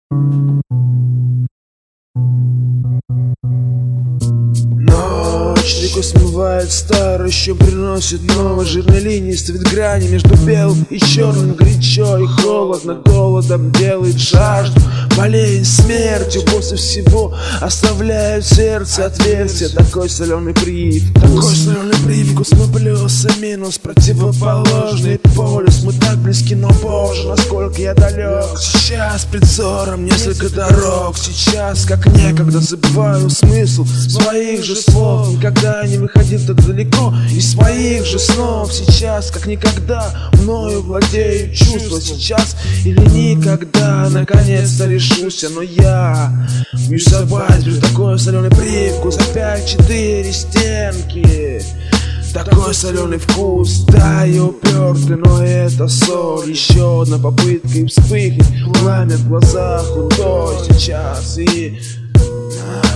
Ночь рекой смывает старый, еще приносит новый. Жирной линии свет грани между белым и черным. Горячо и холодно, голодом делает жажду. Болезнь смертью после всего оставляют в сердце отверстие. Такой соленый привкус, такой соленый привкус. Мы плюс и минус, противоположный полюс. Мы так близки, но боже, насколько я далек. Сейчас пред взором несколько дорог. Сейчас, как некогда, забываю смысл своих же слов. Никогда не выходил так далеко из своих же снов. Сейчас, как никогда, мною владеют чувства. Сейчас или никогда, наконец-то решуся. Но я бьюсь собой, такой соленый привкус. Опять 4 стенки, такой соленый вкус. Да, я упертый, но это соль. Еще одна попытка и вспыхнет пламя в глазах. Худой сейчас и